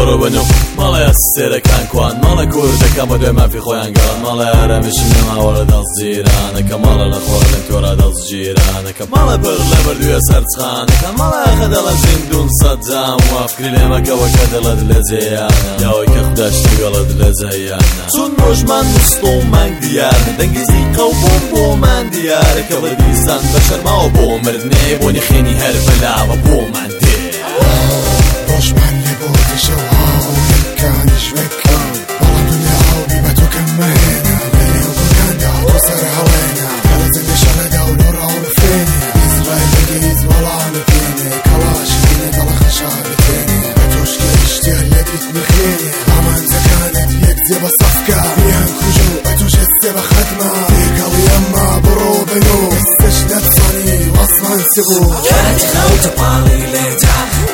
برو بنو ماڵە ئەستێرەکان کوان ماڵە کوردەکان بە دوێ مافی خۆیان گەڕان ماڵە ئارەمیشم نەماوەرە دەست جیرانەکە ماڵە لە خۆرە لە تۆرە دەست جیرانەکە ماڵە بەر لە بەردوێ سەرچخانەکە ماڵە ئاخە دەڵە زیندون سەدام وافکری لێمەکەوەکە دەڵەت لە جێیانە یاوەی کە خوداشتی گەڵت لە جەیانە چون ڕۆژمان مستۆمان دیارە دەنگیزی قەوبۆم بۆمان دیارەکە بە دیسان بە شەرماوە بۆ مردنێ بۆنی خێنی هەر بەلاوە بۆمان دێ ڕۆژمان لێ بۆ دشەو هاوکانیش وەکەم بەڵام دنیا هاوبی بە تۆ کەم مەهێنە لە نێو گوڵگاندا تۆ سەر هەڵێنە کەلە زەنگە شەڕەدا و لۆ ڕاوە فێنێ ئیزرایل بەگەیز وەڵامە پێنێ کەڵاش بینێ دەڵە خەشابی تێنێ بە تۆشکە ئیشتیا لە دیت نخێنێ ئامانجەکانت یەک جێ بە سەفکە میان کوژە و بە توش ئێستێ بە خەدمە تێگەڵی ئەمما بڕۆ بنۆ ئێستش دەرسانی وەسمان سبوو کاتی خەوتە پاڵی لێدا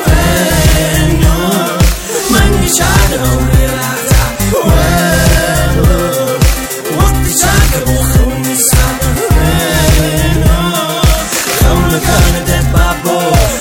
وقتی چاکە بۆ خەونی ساڵە خەونەکانە دەبا بۆ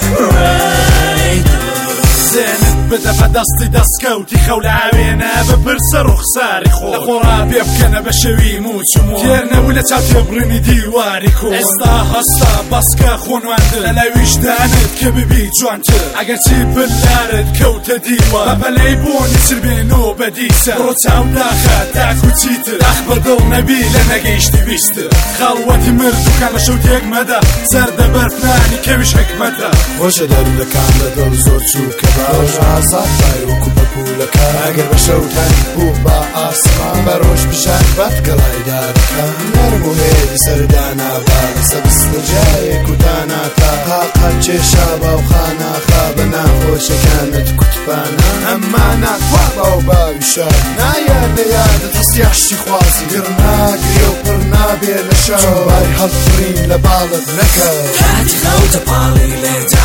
زێنت بدە بە دەستی دەستکەوتی خەولاوێنە بپرسە ڕوخساری خۆ لە خۆڕا پێ بکەنە بە شەوی موچمۆ تێرنەبوو لە چاو تێبڕنی دیواری کۆ ئێستا هەستا بەسکە خۆنواندر لە لەویشدانت کە ببی جوانتر ئەگەرچی بلارت کەوتە دیوە بە بەلەی بۆنی سربێنۆ بە دیسە بڕۆ چاو داخە تاکوچیتر ئەخ بەدڵ نەبی لە نەگەیشتی ویستر خەڵوەتی مردووکان لە شەو تێک مەدە سەردە بەرفنانی کەویش حکمەتە خۆشە دەرودەکان لە دڵ زۆر چووکە باش ئازاد بای وەکو بە پولەکە ئەگەر بە شەوتان بوو بە ئاسمان بە ڕۆژ بشار بەت گەڵای دارەکان نەرم و هێدی سەردانا با لەسە بستە جایەک و داناتا قاقات کێشا باوخاناخا بە ناخۆشەکانت کوتپانە ئەمما ناتوا باو باویشار نایادە یادت هەستیاشی خوازی گر ناگرێ و پڕ نابێ لە شەو بای هەڵفرین لە باڵت نەکە کاتی خەوتە پاڵی لێدا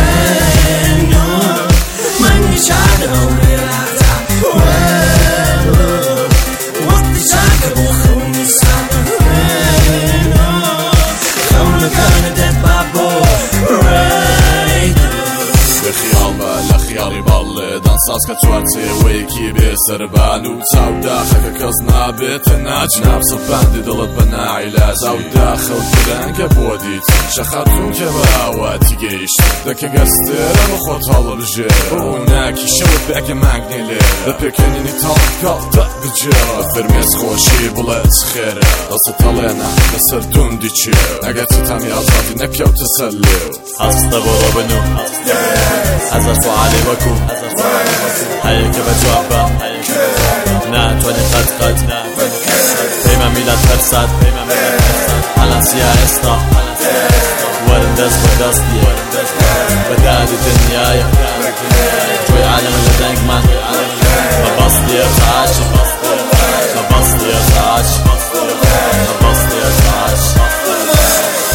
من چاکە و لێدا وەقتی چاکە بۆ خەونی ساڵە خەونەکانە دەبا بۆ بخیاڵە لە خیاڵی باڵێ دانساسکە چوارچێوەیەکی بێسەربان و چاوداخەکە کەس نابێتە ناچ نابسەپاندی دڵت بە ناعیلاج چاوداخە و ترەنگە بۆ دیت شەخاتون کە بە ئاواتی گەیشت دەکە گەستێرە بە خۆت هەڵبژێرە بۆ ناکی شەوت بەگە مانگنێ لێ لە پێکەنینی تاڵکاڵتە بجێرە فەرمێز خۆشی بڵێت خێرە دەستت هەڵێنە لەسەر توندی چێ ئەگەر چتامی ئازادی نەکەوتە سەر لێو هەستە بۆڕۆ بنو هەزار سوعالی وەکو هەیەکە بە جوابە ناتوانێت قەت پەیمە میلاد هەرسات هەڵەنسیا ئێستا وەرن دەست بە دەستی بەدادی دنیایە جۆی عالەمە لە دەنگمان بە بەستی ئێرتاش بە بەستی ئێرتاش بە بەستی ئێرتاش